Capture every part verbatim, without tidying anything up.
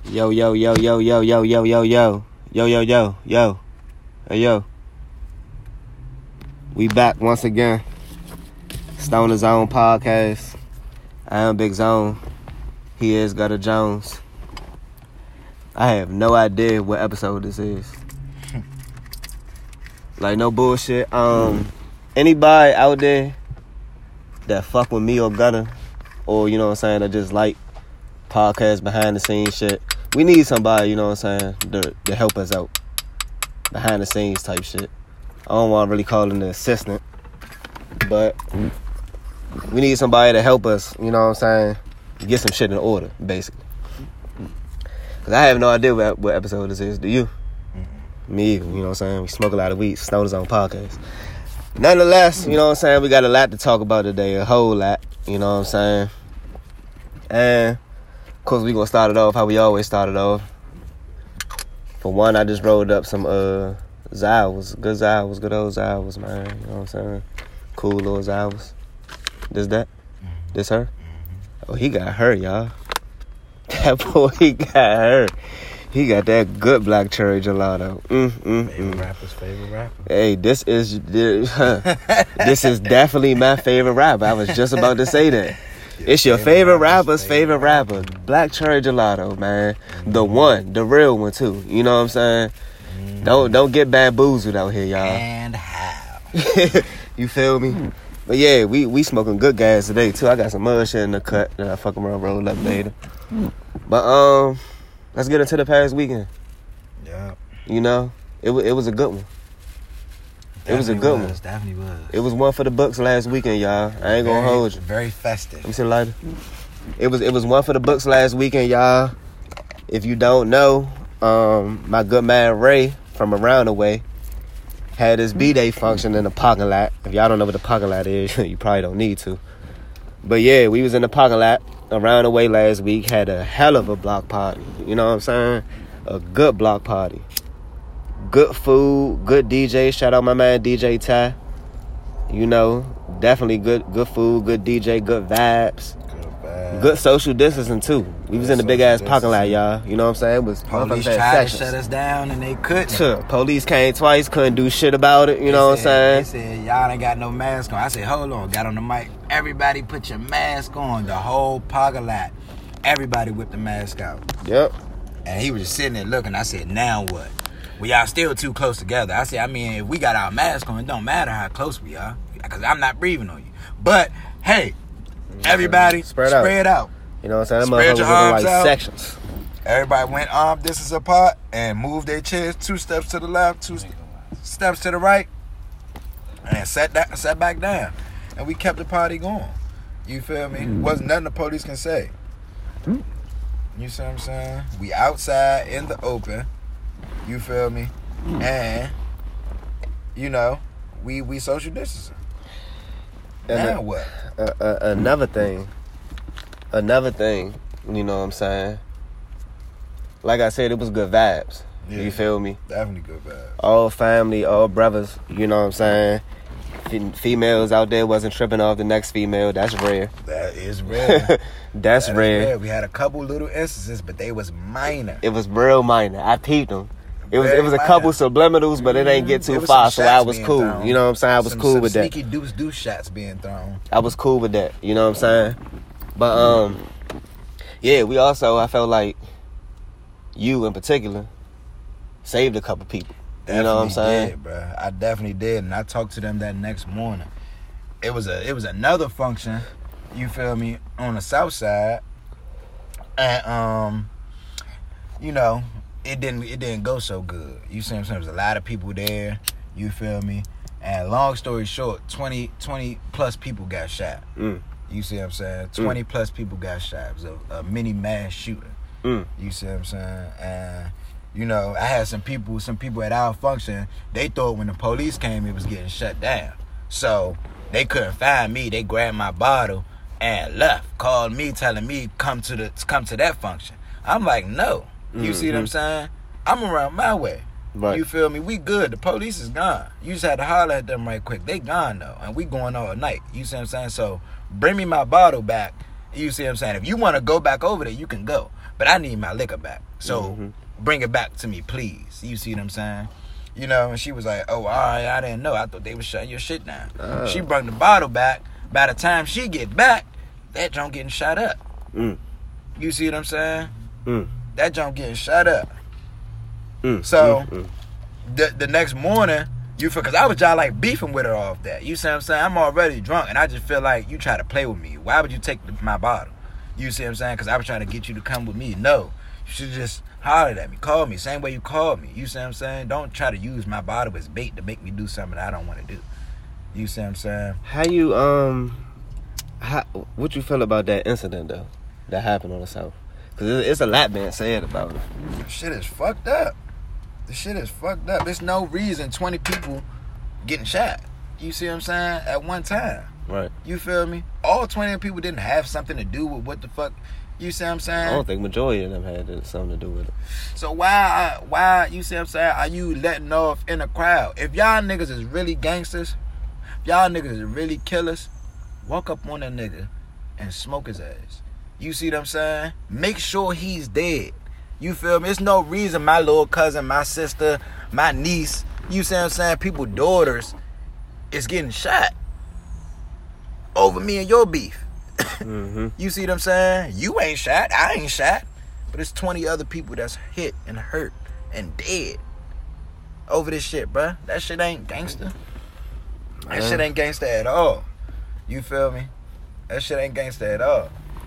Yo, yo, yo, yo, yo, yo, yo, yo, yo. Yo, yo, yo, yo. Hey, yo. We back once again. Stoner Zone Podcast. I am Big Zone. He is Gutter Jones. I have no idea what episode this is. Like, no bullshit. Um, anybody out there that fuck with me or Gutter, or, you know what I'm saying, that just like podcast behind the scenes shit, we need somebody, you know what I'm saying, to, to help us out. Behind the scenes type shit. I don't want to really call him the assistant, but we need somebody to help us, you know what I'm saying, get some shit in order, basically. Because I have no idea what, what episode this is. Do you? Mm-hmm. Me either, you know what I'm saying? We smoke a lot of weed. Stoner Zone Podcast. Nonetheless, you know what I'm saying, we got a lot to talk about today, a whole lot, you know what I'm saying? And, of course, we going to start it off how we always started off. For one, I just rolled up some uh Zowers, good Zowers, good old Zowers, man. You know what I'm saying? Cool little Zowers. This that? Mm-hmm. This her? Mm-hmm. Oh, he got her, y'all. That boy, he got her. He got that good black cherry gelato. Mm, mm, favorite mm. rapper's favorite rapper. Hey, this is this is definitely my favorite rapper. I was just about to say that. It's your favorite, favorite rapper's favorite, favorite rapper. rapper. Black cherry gelato, man. Mm-hmm. The one, the real one too. You know what I'm saying? Mm-hmm. Don't don't get bamboozled out here, y'all. And how? You feel me? But yeah, we we smoking good gas today too. I got some mud shit in the cut that I fuck around roll up later. But um, let's get into the past weekend. Yeah. You know, it was it was a good one. It was a good was, one. Definitely was. It was one for the books last weekend, y'all. I ain't gonna very, hold you. Very festive. Let me see the lighter. It was it was one for the books last weekend, y'all. If you don't know, um, my good man Ray from around the way had his B-Day function in the parking lot. If y'all don't know what the parking lot is, you probably don't need to. But yeah, we was in the parking lot around the way last week. Had a hell of a block party. You know what I'm saying? A good block party. Good food, good D J. Shout out my man D J Ty. You know, definitely good good food, good D J, good vibes. Good vibes. Good social distancing too. We was in the big ass parking lot, y'all. You know what I'm saying? It was police tried to shut us down and they couldn't. Sure. Police came twice, couldn't do shit about it. You they know said, what I'm saying? They said y'all ain't got no mask on. I said, hold on. Got on the mic. Everybody put your mask on. The whole parking lot. Everybody whipped the mask out. Yep. And he was just sitting there looking. I said, now what? We y'all still too close together. I said, I mean, if we got our mask on, it don't matter how close we are, because I'm not breathing on you. But hey, everybody, spread, spread out. out. You know what I'm saying? Spread your arms like out. Sections. Everybody went arm distance apart and moved their chairs two steps to the left, two st- steps to the right, and sat that sat back down. And we kept the party going. You feel me? Mm. Wasn't nothing the police can say. Mm. You see what I'm saying? We outside in the open. You feel me? And, you know, we, we social distancing. And now a, what? Uh, uh, another thing. Another thing, you know what I'm saying? Like I said, it was good vibes. Yeah, you feel me? Definitely good vibes. All family, all brothers, you know what I'm saying? F- females out there wasn't tripping off the next female. That's rare. That is rare. That's that rare. rare. We had a couple little instances, but they was minor. It was real minor. I peeped them. It was it was a couple subliminals, but it ain't get too far, so I was cool. Thrown. You know what I'm saying? I was some, cool some with that. Sneaky deuce deuce shots being thrown. I was cool with that. You know what I'm saying? But um, yeah, we also I felt like you in particular saved a couple people. Definitely you know what I'm saying? Did, bro. I definitely did, and I talked to them that next morning. It was a it was another function. You feel me? On the south side, and um, you know. It didn't it didn't go so good. You see what I'm saying? There was a lot of people there. You feel me? And long story short, twenty, twenty plus people got shot. Mm. You see what I'm saying? twenty mm. plus people got shot. It was a, a mini mass shooting. Mm. You see what I'm saying? And, you know, I had some people, some people at our function, they thought when the police came, it was getting shut down. So they couldn't find me. They grabbed my bottle and left. Called me telling me come to the come to that function. I'm like, no. You mm-hmm. see what I'm saying? I'm around my way. Right. You feel me? We good. The police is gone. You just had to holler at them right quick. They gone though. And we going all night. You see what I'm saying? So bring me my bottle back You see what I'm saying? If you want to go back over there, you can go. But I need my liquor back. So mm-hmm. bring it back to me, please. You see what I'm saying? You know, and she was like, oh, all right, I didn't know. I thought they was shutting your shit down. Uh. She brought the bottle back. By the time she get back, that junk getting shot up. Mm. You see what I'm saying? Mm. That junk getting shot up. Mm. So, mm. the the next morning, you feel, because I was just like beefing with her off that. You see what I'm saying? I'm already drunk, and I just feel like you try to play with me. Why would you take my bottle? You see what I'm saying? Because I was trying to get you to come with me. No. You should just hollered at me, called me, same way you called me. You see what I'm saying? Don't try to use my bottle as bait to make me do something I don't want to do. You see what I'm saying? How you, um, how, what you feel about that incident, though, that happened on the South? Because it's a lot being said about it. Shit is fucked up. The shit is fucked up. There's no reason twenty people getting shot. You see what I'm saying? At one time. Right. You feel me? All twenty people didn't have something to do with what the fuck. You see what I'm saying? I don't think majority of them had something to do with it. So why, why, you see what I'm saying, are you letting off in a crowd? If y'all niggas is really gangsters, if y'all niggas is really killers, walk up on that nigga and smoke his ass. You see what I'm saying? Make sure he's dead. You feel me? There's no reason my little cousin, my sister, my niece, you see what I'm saying, people, daughters, is getting shot over me and your beef. Mm-hmm. You see what I'm saying? You ain't shot, I ain't shot, but it's twenty other people that's hit and hurt and dead over this shit, bruh. That shit ain't gangster. That shit ain't gangster at all. You feel me? That shit ain't gangster at all.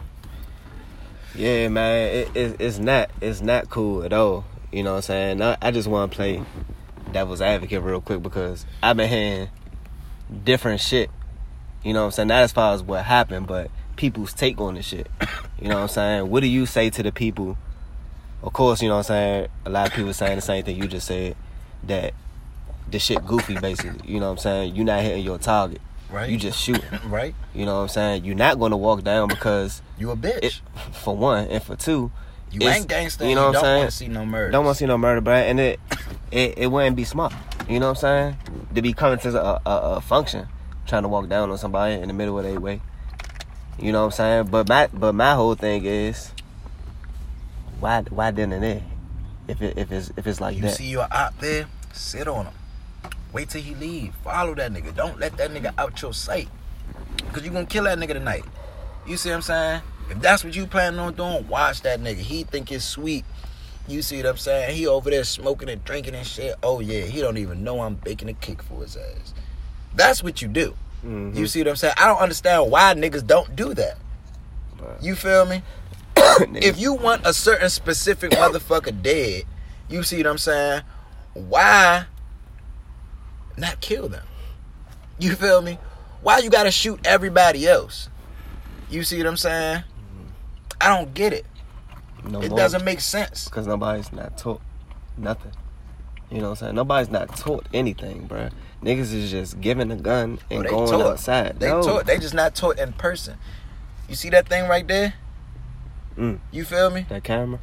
Yeah, man, it, it, it's not it's not cool at all. You know what I'm saying? I, I just want to play devil's advocate real quick because I've been hearing different shit. You know what I'm saying? Not as far as what happened, but people's take on this shit. You know what I'm saying? What do you say to the people? Of course, you know what I'm saying? A lot of people saying the same thing you just said, that this shit goofy, basically. You know what I'm saying? You're not hitting your target. Right. You just shooting. Right. You know what I'm saying? You're not going to walk down because... You a bitch. It, for one, and for two... You ain't gangster. You know what I'm saying? Don't want to see no murder. Don't want to see no murder, bro. And it, it it wouldn't be smart. You know what I'm saying? To be coming to a, a, a function, trying to walk down on somebody in the middle of their way. You know what I'm saying? But my but my whole thing is, why why didn't it? If it if it's if it's like you that. You see your op there, sit on him. Wait till he leave. Follow that nigga. Don't let that nigga out your sight. Cause you gonna kill that nigga tonight. You see what I'm saying? If that's what you planning on doing, watch that nigga. He think it's sweet. You see what I'm saying? He over there smoking and drinking and shit. Oh yeah, he don't even know I'm baking a cake for his ass. That's what you do. Mm-hmm. You see what I'm saying? I don't understand why niggas don't do that. You feel me? If you want a certain specific motherfucker dead, you see what I'm saying? Why not kill them? You feel me? Why you gotta shoot everybody else? You see what I'm saying? I don't get it. No it more. Doesn't make sense. Because nobody's not taught nothing. You know what I'm saying? Nobody's not taught anything, bro. Niggas is just giving a gun and oh, going taught. outside. They no. taught. They just not taught in person. You see that thing right there? Mm. You feel me? That camera?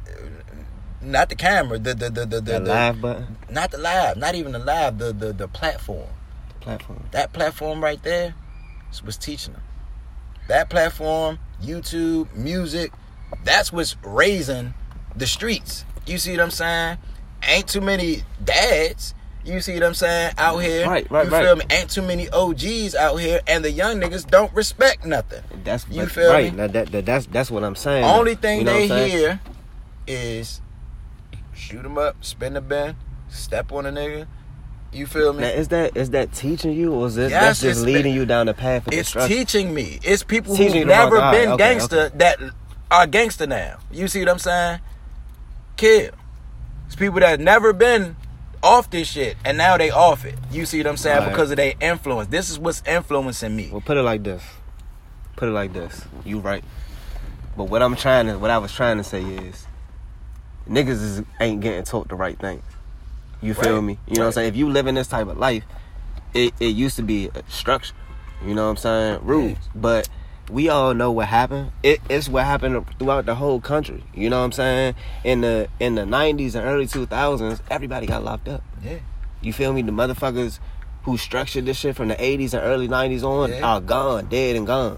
Not the camera. The the the the, the, the the live button. Not the live. Not even the live. The the the platform. The platform. That platform right there was teaching them. That platform, YouTube, music, that's what's raising the streets. You see what I'm saying? Ain't too many dads, you see what I'm saying, out here. Right, right, you right. feel me? Ain't too many O Gs out here, and the young niggas don't respect nothing. That's you feel right. me? Now that, that that's that's what I'm saying. Only thing you know they hear is shoot him up, spin the bend, step on a nigga. You feel me? Now, is that is that teaching you, or is it yes, that's just leading you down the path of it's destruction? It's teaching me. It's people who've never been right, okay, gangster okay. that are gangster now. You see what I'm saying? Kill. It's people that never been off this shit, and now they off it. You see what I'm saying? Right. Because of their influence. This is what's influencing me. Well, put it like this. Put it like this. You right. But what I'm trying to, what I was trying to say is, niggas is, ain't getting taught the right thing. You feel right. me? You know right. what I'm saying? If you live in this type of life, it, it used to be a structure. You know what I'm saying? Rules. Yeah. But we all know what happened. It, it's what happened throughout the whole country. You know what I'm saying? In the in the nineties and early two thousands, everybody got locked up. Yeah. You feel me? The motherfuckers who structured this shit from the eighties and early nineties on yeah. are gone, dead and gone.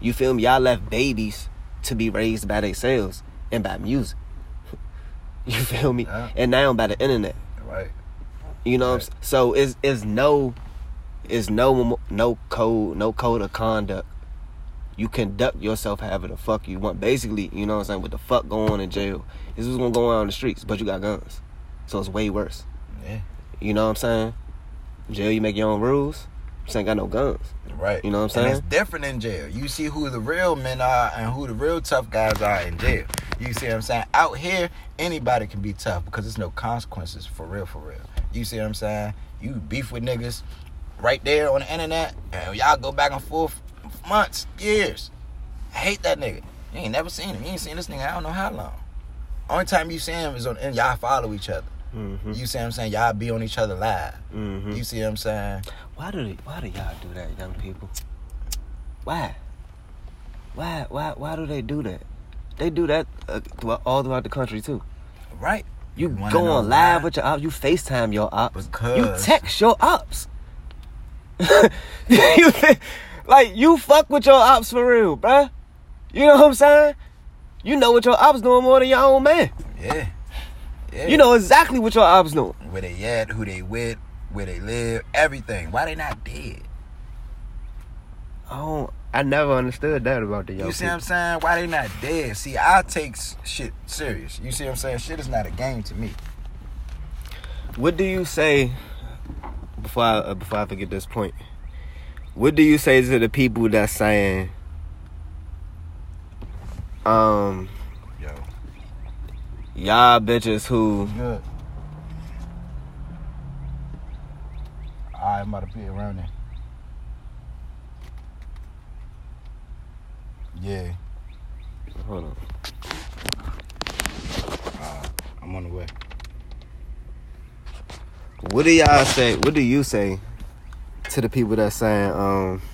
You feel me? Y'all left babies to be raised by themselves and by music. You feel me? Yeah. And now by the internet. Right. You know Right. what I'm saying? So it's, it's no it's no no code, no code of conduct. You conduct yourself however the fuck you want. Basically, you know what I'm saying, what the fuck going on in jail. This is what's going on in the streets, but you got guns. So it's way worse. Yeah. You know what I'm saying? Jail, you make your own rules. You ain't got no guns. Right. You know what I'm saying? And it's different in jail. You see who the real men are and who the real tough guys are in jail. You see what I'm saying? Out here, anybody can be tough because there's no consequences for real, for real. You see what I'm saying? You beef with niggas right there on the internet, and y'all go back and forth months, years. I hate that nigga. You ain't never seen him. You ain't seen this nigga I don't know how long. Only time you see him is on, and y'all follow each other. Mm-hmm. You see what I'm saying? Y'all be on each other live. Mm-hmm. You see what I'm saying? Why do they, why do y'all do that, young people? Why? Why why why do they do that? They do that uh, throughout, all throughout the country too. Right. You wanna go know on live why? with your ops. You FaceTime your ops. Because- You text your ops. You think- like, you fuck with your ops for real, bruh. You know what I'm saying? You know what your ops doing more than your own man. Yeah. Yeah. You know exactly what your ops doing. Where they at, who they with, where they live, everything. Why they not dead? Oh, I never understood that about the young You see people. what I'm saying? Why they not dead? See, I take s- shit serious. You see what I'm saying? Shit is not a game to me. What do you say, before I, uh, before I forget this point, what do you say to the people that's saying, um, Yo. y'all bitches who, Good. Alright, I'm about to be around there. Yeah. hold on, Uh, I'm on the way. what do y'all say, what do you say to the people that's saying, um,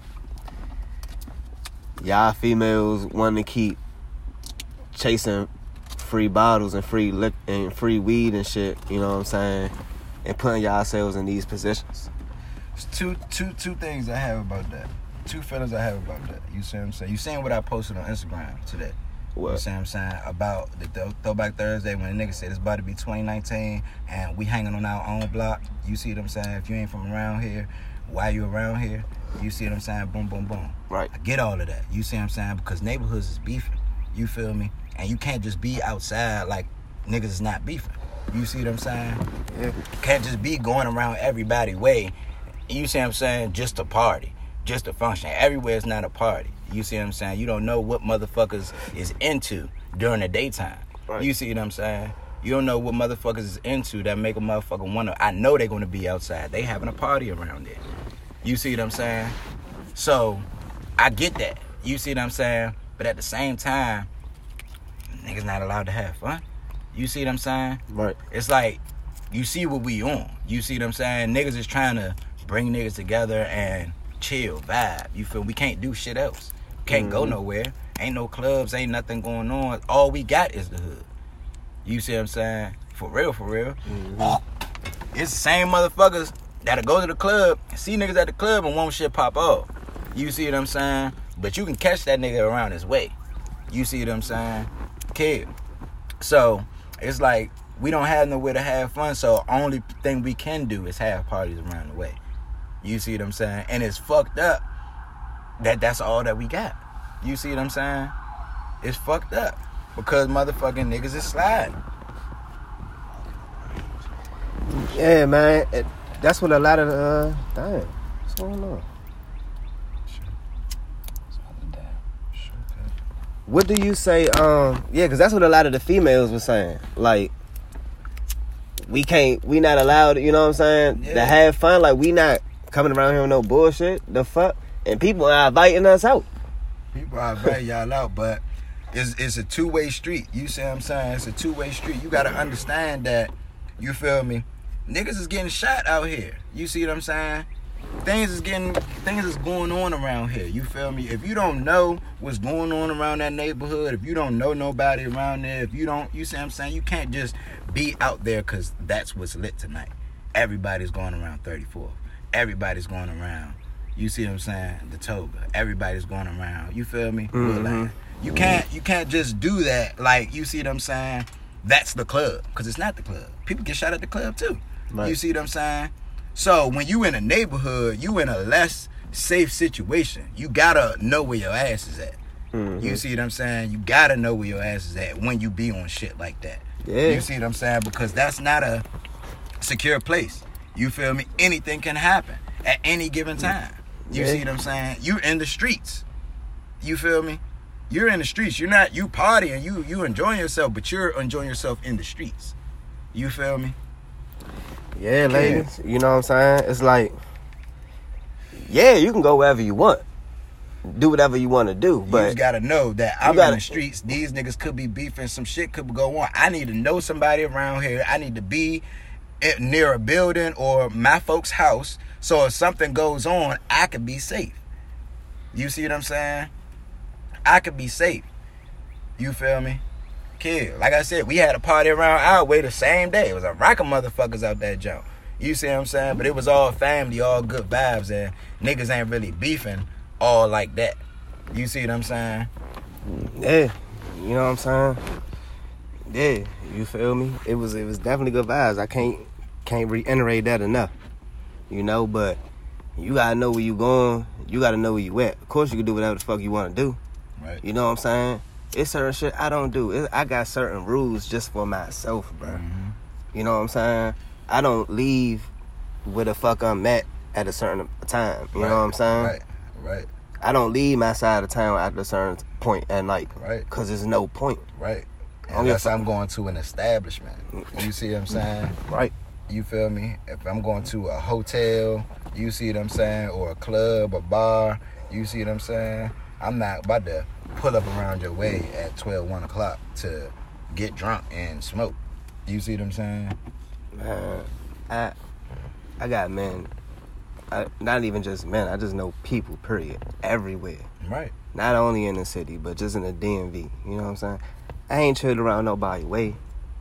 y'all females want to keep chasing free bottles and free liquor and free weed and shit, you know what I'm saying, and putting yourselves in these positions? It's two, two, two things I have about that. Two feelings I have about that. You see what I'm saying? You seen what I posted on Instagram today? You What? see what I'm saying? About the th- Throwback Thursday when the nigga said it's about to be twenty nineteen and we hanging on our own block. You see what I'm saying? If you ain't from around here, why you around here? You see what I'm saying? Boom, boom, boom. Right. I get all of that. You see what I'm saying? Because neighborhoods is beefing. You feel me? And you can't just be outside like niggas is not beefing. You see what I'm saying? Yeah. Can't just be going around everybody way. You see what I'm saying? Just a party. Just a function. Everywhere is not a party. You see what I'm saying? You don't know what motherfuckers is into during the daytime. Right. You see what I'm saying? You don't know what motherfuckers is into that make a motherfucker wanna. I know they're gonna be outside. They having a party around there. You see what I'm saying? So, I get that. You see what I'm saying? But at the same time, niggas not allowed to have fun. You see what I'm saying? Right. It's like, you see what we on. You see what I'm saying? Niggas is trying to bring niggas together and chill, vibe. You feel? We can't do shit else. Can't Mm-hmm. go nowhere. Ain't no clubs, ain't nothing going on. All we got is the hood. You see what I'm saying? For real, for real. Mm-hmm. It's the same motherfuckers that'll go to the club, see niggas at the club and won't shit pop off. You see what I'm saying? But you can catch that nigga around his way. You see what I'm saying? Kid. So, it's like, we don't have nowhere to have fun, so only thing we can do is have parties around the way. You see what I'm saying? And it's fucked up that that's all that we got. You see what I'm saying? It's fucked up because motherfucking niggas is sliding. Yeah, man. It, that's what a lot of the, uh, damn. What's going on? What do you say, um, yeah, because that's what a lot of the females were saying. Like, we can't, we not allowed, you know what I'm saying, Yeah. to have fun. Like, we not coming around here with no bullshit. The fuck? And people are inviting us out. People are inviting y'all out, but it's it's a two-way street. You see what I'm saying? It's a two-way street. You got to understand that, you feel me? Niggas is getting shot out here. You see what I'm saying? Things is getting, things is going on around here. You feel me? If you don't know what's going on around that neighborhood, if you don't know nobody around there, if you don't, you see what I'm saying? You can't just be out there because that's what's lit tonight. Everybody's going around thirty-fourth. Everybody's going around You see what I'm saying? The toga. Everybody's going around. You feel me? Mm-hmm. You can't you can't just do that. Like, you see what I'm saying? That's the club. Because it's not the club. People get shot at the club too. Right. You see what I'm saying? So when you in a neighborhood, you in a less safe situation. You gotta know where your ass is at. Mm-hmm. You see what I'm saying? You gotta know where your ass is at when you be on shit like that. Yeah. You see what I'm saying? Because that's not a secure place. You feel me? Anything can happen at any given time. You yeah. see what I'm saying? You in the streets. You feel me? You're in the streets. You're not, you partying, you you enjoying yourself, but you're enjoying yourself in the streets. You feel me? Yeah, ladies. You know what I'm saying? It's like, yeah, you can go wherever you want. Do whatever you want to do. But you just got to know that I'm gotta, in the streets. These niggas could be beefing. Some shit could go on. I need to know somebody around here. I need to be near a building or my folks' house. So if something goes on, I could be safe. You see what I'm saying? I could be safe. You feel me? Kid, like I said, we had a party around our way the same day. It was a rack of motherfuckers out that jump. You see what I'm saying? But it was all family, all good vibes, and niggas ain't really beefing all like that. You see what I'm saying? Yeah. You know what I'm saying? Yeah. You feel me? It was it was definitely good vibes. I can't can't reiterate that enough. You know, but you gotta know where you going. You gotta know where you at. Of course, you can do whatever the fuck you want to do. Right. You know what I'm saying? It's certain shit I don't do. It, I got certain rules just for myself, bro. Mm-hmm. You know what I'm saying? I don't leave where the fuck I'm at at a certain time. You right. know what I'm saying? Right. Right. I don't leave my side of town at a certain point at night. Right. Because there's no point. Right. Unless I'm going to an establishment. You see what I'm saying? Right. You feel me? If I'm going to a hotel, you see what I'm saying? Or a club, a bar, you see what I'm saying? I'm not about to pull up around your way at twelve, one o'clock to get drunk and smoke. You see what I'm saying? Man, I I got men. I, not even just men. I just know people, period. Everywhere. Right. Not only in the city, but just in the D M V. You know what I'm saying? I ain't chilled around nobody way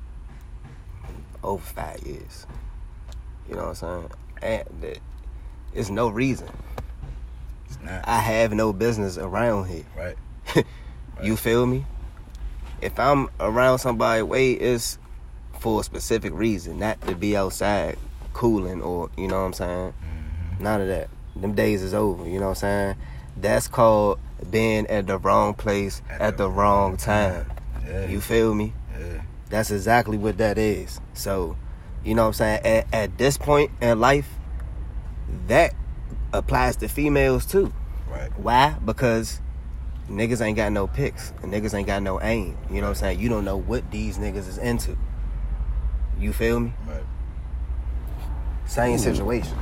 over five years. You know what I'm saying? And it's no reason. It's not. I have no business around here. Right. You feel me? If I'm around somebody way, it's for a specific reason, not to be outside cooling or, you know what I'm saying? Mm-hmm. None of that. Them days is over, you know what I'm saying? That's called being at the wrong place at, at the, the wrong time. Yeah. You feel me? Yeah. That's exactly what that is. So, you know what I'm saying? At, at this point in life, that applies to females too. Right. Why? Because niggas ain't got no picks. And niggas ain't got no aim. You know what I'm saying? You don't know what these niggas is into. You feel me? Right. Same Ooh. situation.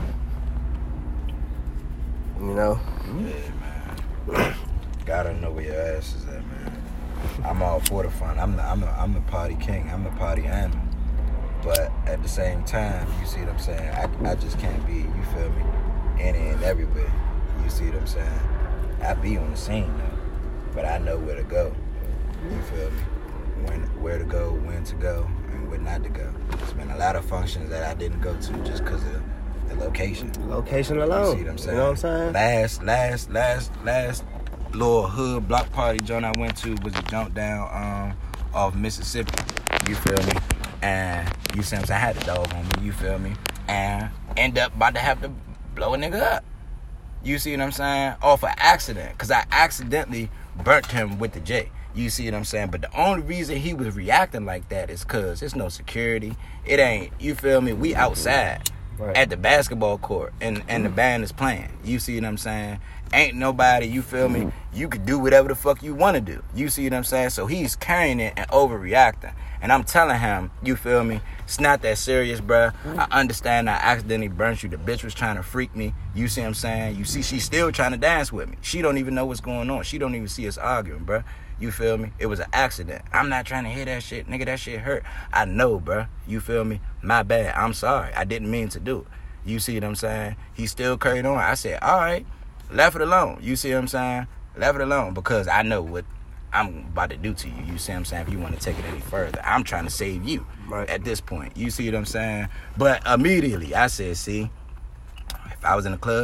You know? Yeah, man. Gotta know where your ass is at, man. I'm all for the fun. I'm the, I'm the, I'm the party king. I'm the party animal. But at the same time, you see what I'm saying? I, I just can't be, you feel me, any and everywhere. You see what I'm saying? I be on the scene though, but I know where to go. You feel me? When, where to go, when to go, and where not to go. There's been a lot of functions that I didn't go to just because of the location. Location alone. You see what I'm saying? You know what I'm saying? Last, last, last, last little hood block party joint I went to was a jump down um, off Mississippi. You feel me? And you see what I'm saying? I had the dog on me, you feel me? And end up about to have to blow a nigga up. You see what I'm saying? Off an accident. Because I accidentally burnt him with the J. You see what I'm saying? But the only reason he was reacting like that is because there's no security. It ain't, you feel me? We outside right. at the basketball court and, and the band is playing. You see what I'm saying? Ain't nobody, you feel me? You could do whatever the fuck you want to do. You see what I'm saying? So he's carrying it and overreacting. And I'm telling him, you feel me? It's not that serious, bruh. I understand I accidentally burnt you. The bitch was trying to freak me. You see what I'm saying? You see, she's still trying to dance with me. She don't even know what's going on. She don't even see us arguing, bruh. You feel me? It was an accident. I'm not trying to hear that shit. Nigga, that shit hurt. I know, bruh. You feel me? My bad. I'm sorry. I didn't mean to do it. You see what I'm saying? He still carried on. I said, all right, left it alone. You see what I'm saying? Left it alone because I know what I'm about to do to you. You see what I'm saying? If you want to take it any further, I'm trying to save you right. at this point. You see what I'm saying? But immediately I said, see, if I was in the club,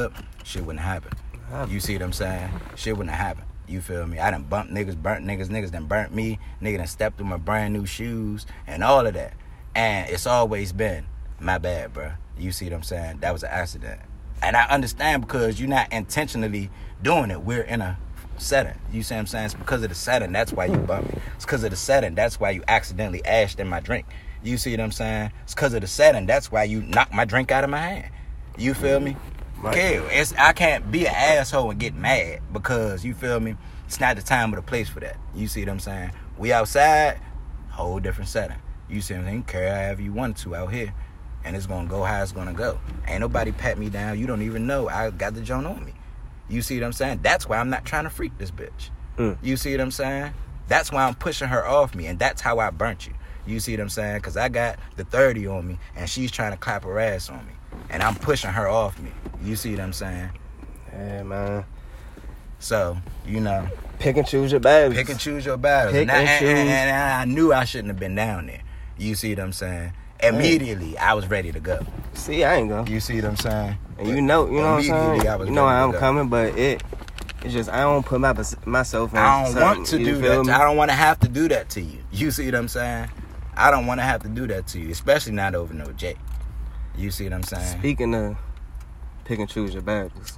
shit wouldn't happen. You see what I'm saying? Shit wouldn't have happened. You feel me? I done bumped niggas, burnt niggas, niggas done burnt me. Nigga done stepped through my brand new shoes and all of that. And it's always been, my bad, bro. You see what I'm saying? That was an accident. And I understand because you're not intentionally doing it. We're in a setting. You see what I'm saying? It's because of the setting. That's why you bumped me. It's because of the setting. That's why you accidentally ashed in my drink. You see what I'm saying? It's because of the setting. That's why you knocked my drink out of my hand. You feel me? Right. Okay, it's, I can't be an asshole and get mad because, you feel me, it's not the time or the place for that. You see what I'm saying? We outside, whole different setting. You see what I'm saying? Carry however you want to out here, and it's going to go how it's going to go. Ain't nobody pat me down. You don't even know I got the joint on me. You see what I'm saying? That's why I'm not trying to freak this bitch. Mm. You see what I'm saying? That's why I'm pushing her off me, and that's how I burnt you. You see what I'm saying? Because I got the thirty on me, and she's trying to clap her ass on me. And I'm pushing her off me. You see what I'm saying? Yeah, man. So, you know. Pick and choose your battles. Pick and choose your battles. Pick and, I, and and, choose. And, and I knew I shouldn't have been down there. You see what I'm saying? Immediately, I was ready to go. See, I ain't go. You see what I'm saying? And you know, you know what I'm saying? I was you know ready how to I'm go. coming, but it, it's just, I don't put my, myself in I don't something, want to you do feel that. me? I don't want to have to do that to you. You see what I'm saying? I don't want to have to do that to you, especially not over no J. You see what I'm saying? Speaking of pick and choose your battles,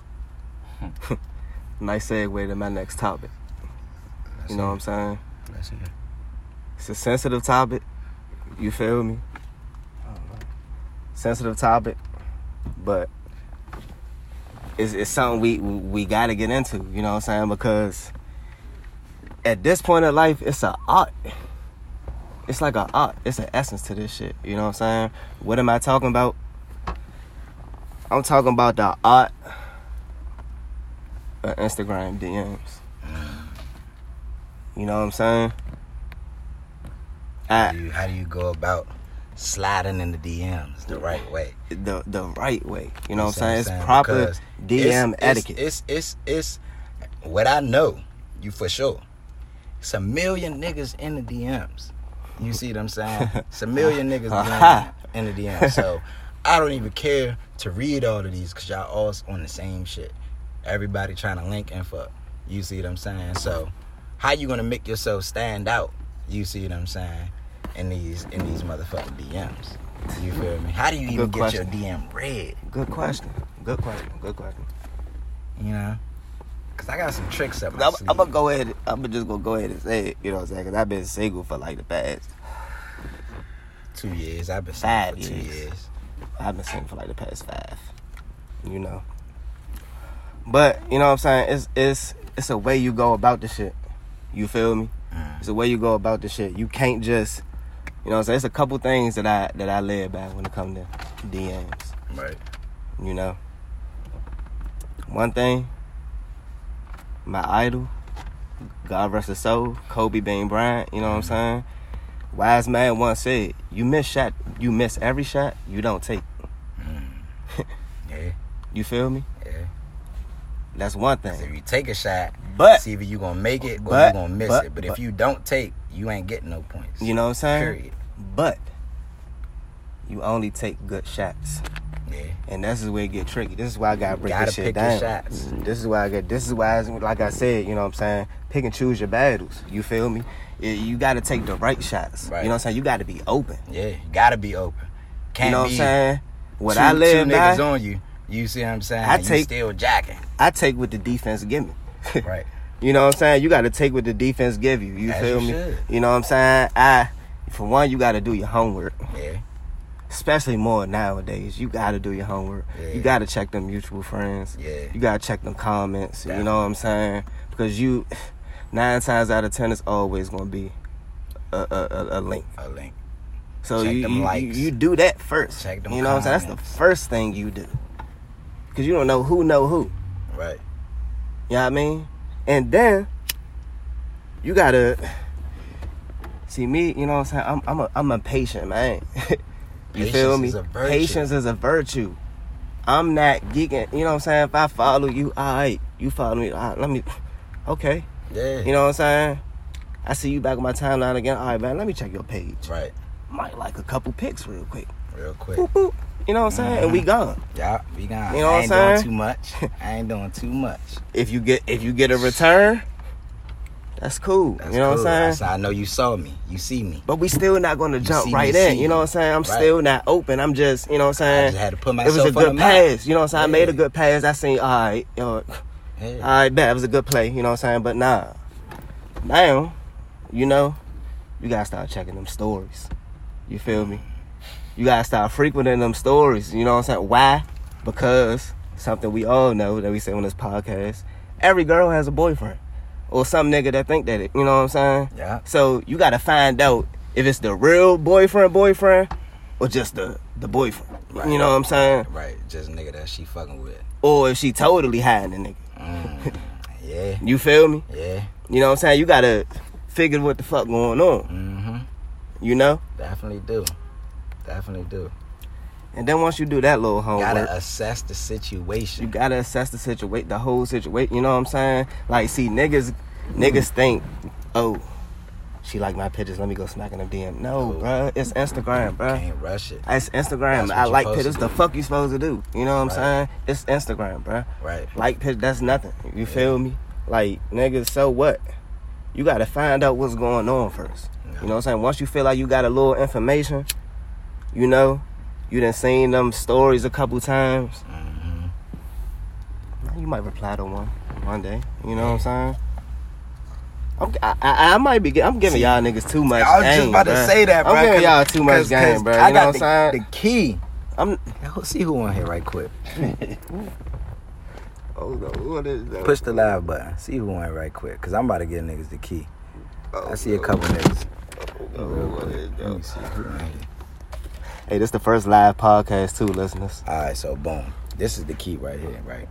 nice segue to my next topic. Let's You know see. what I'm saying? Let's see. It's a sensitive topic. You feel me? Sensitive topic, but it's, it's something we, we we got to get into. You know what I'm saying? Because at this point in life, it's an art. It's like an art. It's an essence to this shit. You know what I'm saying? What am I talking about? I'm talking about the art of Instagram D Ms. You know what I'm saying? How I, do you, how do you go about sliding in the D Ms the right way? the the right way. You know You what see I'm saying? It's saying? proper Because D M it's, etiquette. It's, it's it's it's what I know. You for sure. It's a million niggas in the D Ms. You see what I'm saying? It's a million niggas in the D Ms. So I don't even care to read all of these because y'all all on the same shit. Everybody trying to link and fuck. You see what I'm saying? So how you gonna make yourself stand out? You see what I'm saying? In these in these motherfucking D Ms. You feel me? How do you even Good get question. your D M read? Good question. Good question. Good question. You know? Cause I got some tricks up my I'm, sleeve. I'm gonna go ahead. I'm gonna just gonna go ahead and say it. You know what I'm saying? Cause I've been single for like the past Two years. I've been Five single for two years. years. I've been single for like the past five. You know. But you know what I'm saying? It's it's it's a way you go about the shit. You feel me? Mm. It's a way you go about the shit. You can't just, you know what I'm saying? It's a couple things that I that I live by when it comes to D Ms. Right. You know. One thing, my idol, God rest his soul, Kobe Bean Bryant, you know what I'm saying? Wise man once said, you miss shot, you miss every shot you don't take. Mm. Yeah. You feel me? Yeah. That's one 'Cause if thing. you take a shot, But it's either you gonna make it or but- you gonna miss but- it. But, but- if you don't take, you ain't getting no points. You know what I'm saying? Period. But you only take good shots. Yeah. And this is where it get tricky. This is why I gotta break Gotta this shit pick down. your shots. This is why I got. This is why, like I said, you know what I'm saying. Pick and choose your battles. You feel me? You- You got to take the right shots. Right. You know what I'm saying. You got to be open. Yeah. You gotta be open. Can't You know what be I'm saying. What two, I live two by, niggas on you. You see what I'm saying? I you take- still jacking. I take what the defense give me. Right. You know what I'm saying. You got to take what the defense give you. You As feel you me? should. You know what I'm saying. I, for one, you got to do your homework. Yeah. Especially more nowadays. You got to do your homework. Yeah. You got to check them mutual friends. Yeah. You got to check them comments. You Definitely. know what I'm saying? Because you, nine times out of ten, it's always going to be a, a, a, a link. A link. So Check you, them you, likes. you you do that first. Check them You know what I'm saying? That's the comments. first thing you do. Because you don't know who know who. Right. You know what I mean? And then you gotta see me. You know what I'm saying? I'm I'm a I'm a patient man. You Patience feel me? is a virtue. Patience is a virtue. I'm not geeking. You know what I'm saying? If I follow you, all right. You follow me. All right, let me. Okay. Yeah. You know what I'm saying? I see you back on my timeline again. All right, man. Let me check your page. Right. Might like a couple pics real quick. Real quick. Boop, boop. You know what I'm saying? Mm-hmm. And we gone. Yeah, we gone. You know I what ain't I'm doing saying? too much. I ain't doing too much. If you get if you get a return, that's cool. That's you know cool. what I'm saying? That's how I know you saw me. You see me. But we still not gonna You jump see right me, in. see You know me. what I'm saying? I'm Right. still not open. I'm just, you know what I'm I saying? just had to put It myself was a on good the map. pass. You know what I'm saying? I made a Yeah. good pass. I seen, all right, you know, Yeah. all right, bet. It was a good play. You know what I'm saying? But nah. Now, you know, you gotta start checking them stories. You feel me? You gotta start frequenting them stories. You know what I'm saying? Why? Because something we all know that we say on this podcast, every girl has a boyfriend. Or some nigga that think that it, you know what I'm saying? Yeah. So you gotta find out if it's the real boyfriend boyfriend or just the, the boyfriend. Right. You know what I'm saying? Right. Just a nigga that she fucking with. Or if she totally hiding the nigga. Mm. Yeah. You feel me? Yeah. You know what I'm saying? You gotta figure what the fuck going on. Mm-hmm. You know? Definitely do. Definitely do. And then once you do that little homework, Gotta assess the situation. you gotta assess the situation, the whole situation. You know what I'm saying? Like, see, niggas, niggas think, oh, she like my pictures. Let me go smack in the D M. No, Oh. bruh, it's Instagram, bruh. Can't rush it. It's Instagram. That's what I you like supposed pictures. to The do. fuck you supposed to do? You know what I'm Right. saying? It's Instagram, bruh. Right. Like pictures, that's nothing. You feel me? Like, niggas, so what? You gotta find out what's going on first. Yeah. You know what I'm saying? Once you feel like you got a little information, you know, you done seen them stories a couple times. Mm-hmm. You might reply to one one day. You know what I'm saying? I'm, I, I, I might be. gi- I'm giving y'all niggas too much. I was just game, about to bruh. say that, bro. I'm giving y'all too much game, bro. You I know got what the, I'm saying? the key. I'm. Yo, see who on here right quick. Oh no, what is that? Push the live button. See who on here right quick. Cause I'm about to get niggas the key. Oh, I see a no. couple niggas. Oh, Real what quick. is Let me that? see who on here. Hey, this the first live podcast too, listeners. Alright, so boom. This is the key right here, right?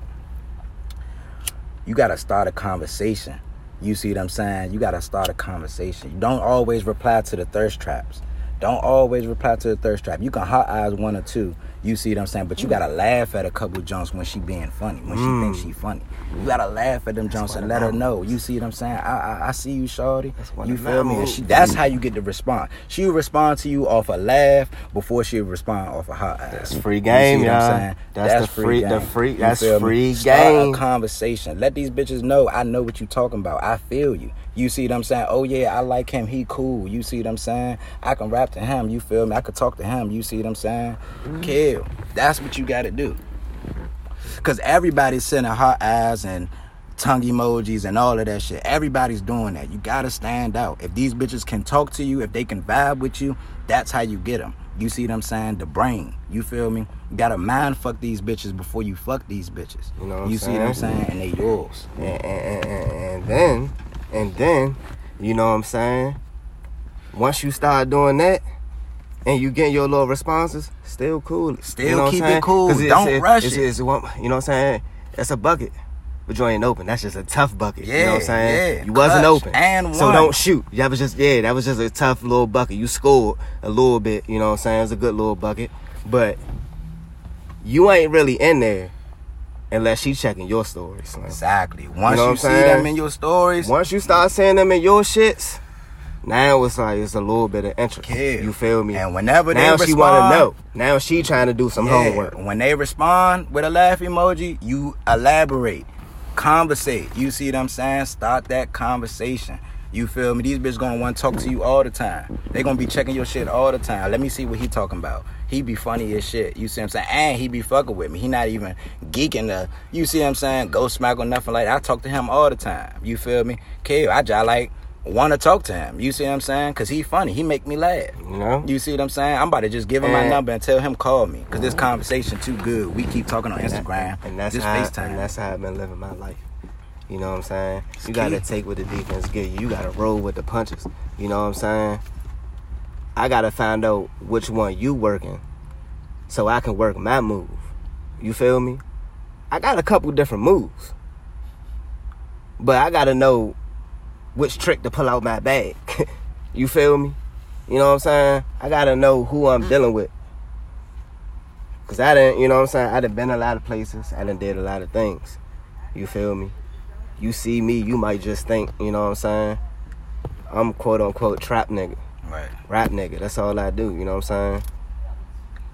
You gotta start a conversation. You see what I'm saying? You gotta start a conversation. You don't always reply to the thirst traps. Don't always reply to the thirst trap. You can hot eyes one or two. You see what I'm saying? But you gotta laugh at a couple jumps when she being funny. When Mm. she thinks she funny. You gotta laugh at them jumps one and of let her my know. You see what I'm saying? I I, I see you, shawty. That's one You of feel my me? And she, moves. that's how you get the response. She'll respond to you off a laugh before she'll respond off a hot eyes. That's free game, You see what y'all. I'm saying? That's the free- the game. free- You that's feel me? free Start game. a conversation. Let these bitches know I know what you talking about. I feel you. You see what I'm saying? Oh yeah, I like him. He cool. You see what I'm saying? I can rap to him. You feel me? I could talk to him. You see what I'm saying? Kill. That's what you got to do. Cause everybody's sending hot eyes and tongue emojis and all of that shit. Everybody's doing that. You gotta stand out. If these bitches can talk to you, if they can vibe with you, that's how you get them. You see what I'm saying? The brain. You feel me? You gotta mind fuck these bitches before you fuck these bitches. You know what I'm you see what I'm saying? saying? And they yours. And, and, and, and then, and then, you know what I'm saying? Once you start doing that, and you get your little responses, still cool. Still you know what keep I'm it saying? cool. 'Cause Don't it's, rush it's, it. It's, one- you know what I'm saying? It's a bucket. But you ain't open. That's just a tough bucket. you know what I'm Yeah, saying? yeah. You wasn't Clutch open. and so won. don't shoot. That was just, yeah, that was just a tough little bucket. You scored a little bit, you know what I'm saying? It's a good little bucket. But you ain't really in there unless she checking your stories. Slim. Exactly. Once know you, what I'm see saying? them in your stories, Once you start seeing them in your shits, now it's like it's a little bit of interest. Kill. You feel me? and whenever now they she respond, want to know. Now she trying to do some yeah, homework. when they respond with a laugh emoji, you elaborate, conversate. You see what I'm saying? Start that conversation. You feel me? These bitches gonna want to talk to you all the time. They gonna be checking your shit all the time. Let me see what he talking about. He be funny as shit. You see what I'm saying? And he be fucking with me. He not even geeking the, you see what I'm saying? Go smack or nothing like that. I talk to him all the time. You feel me? Kill. I just like want to talk to him. You see what I'm saying? Cause he funny. He make me laugh. You know? You see what I'm saying? I'm about to just give him my And- number and tell him call me. Cause this conversation too good. We keep talking on Instagram. And that's just how FaceTime. and that's how I've been living my life. You know what I'm saying? It's You gotta key. take what the defense give you. You gotta roll with the punches. You know what I'm saying? I gotta find out which one you working so I can work my move. You feel me? I got a couple different moves. But I gotta know which trick to pull out my bag. You feel me? You know what I'm saying? I gotta know who I'm dealing with. Cause I didn't, you know what I'm saying? I done been a lot of places. I done did a lot of things. You feel me? You see me, you might just think, you know what I'm saying? I'm quote unquote trap nigga. Right. Rap nigga. That's all I do, you know what I'm saying?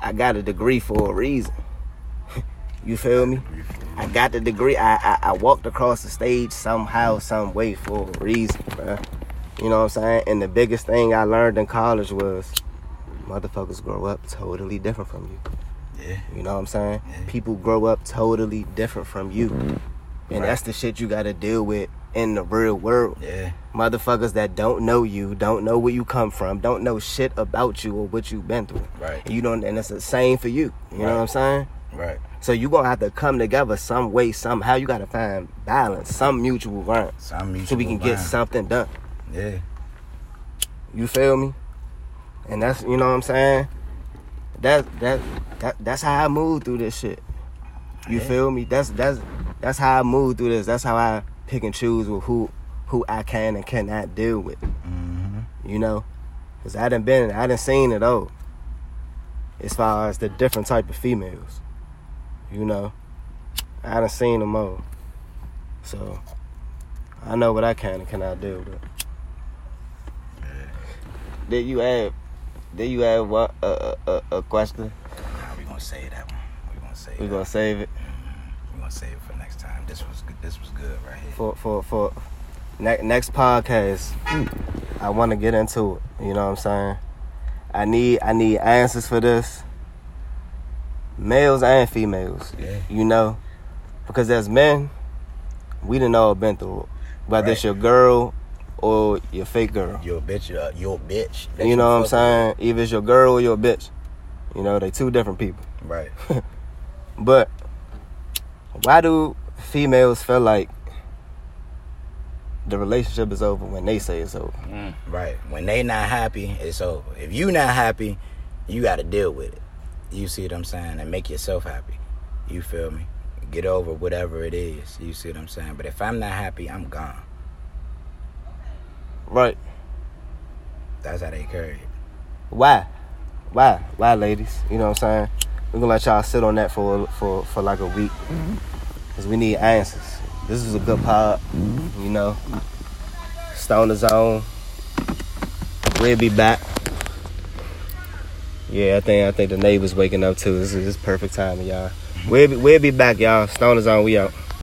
I got a degree for a reason. You feel me? I got the degree. I, I I walked across the stage somehow, some way for a reason, bro. You know what I'm saying? And the biggest thing I learned in college was motherfuckers grow up totally different from you. Yeah. You know what I'm saying? Yeah. People grow up totally different from you. And Right. that's the shit you gotta deal with in the real world. Yeah. Motherfuckers that don't know you, don't know where you come from, don't know shit about you or what you've been through. Right. And you don't, and it's the same for you. You know Right. what I'm saying? Right. So you gonna have to come together some way, somehow. You gotta find balance, some mutual ground, Some mutual so we can get ground. something done. Yeah. You feel me? And that's, you know what I'm saying? That that that that's how I move through this shit. You Yeah. feel me? That's that's that's how I move through this. That's how I pick and choose with who who I can and cannot deal with. Mm-hmm. You know, cause I done been, I done seen it all. As far as the different type of females, you know, I done seen them all. So I know what I can and cannot deal with. Yeah. Did you have? Did you have what a a, a question? Nah, we gonna save that one. We gonna save. We that. gonna save it We gonna save it for next time. This was good. This was good right here. for for for ne- next podcast. I want to get into it. You know what I'm saying? I need I need answers for this. Males and females. Yeah. You know, because as men, we done all been through it. Whether it's Right. your girl or your fake girl. You're a bitch. Uh, you're a bitch. that You know what I'm fuck saying? Either it's your girl or your bitch. You know, they two different people. with. Right. But why do females feel like the relationship is over when they say it's over? Mm, right. When they not happy, it's over. If you not happy, you got to deal with it. You see what I'm saying? And make yourself happy. You feel me? Get over whatever it is. You see what I'm saying? But if I'm not happy, I'm gone. Right. That's how they carry it. Why? Why? Why, ladies? You know what I'm saying? We're gonna let y'all sit on that for for, for like a week. Because we need answers. This is a good pod. You know. Stoner Zone. We'll be back. Yeah, I think I think the neighbors waking up too. This is this is perfect timing, y'all. We'll be, we'll be back, y'all. Stoner Zone, we out.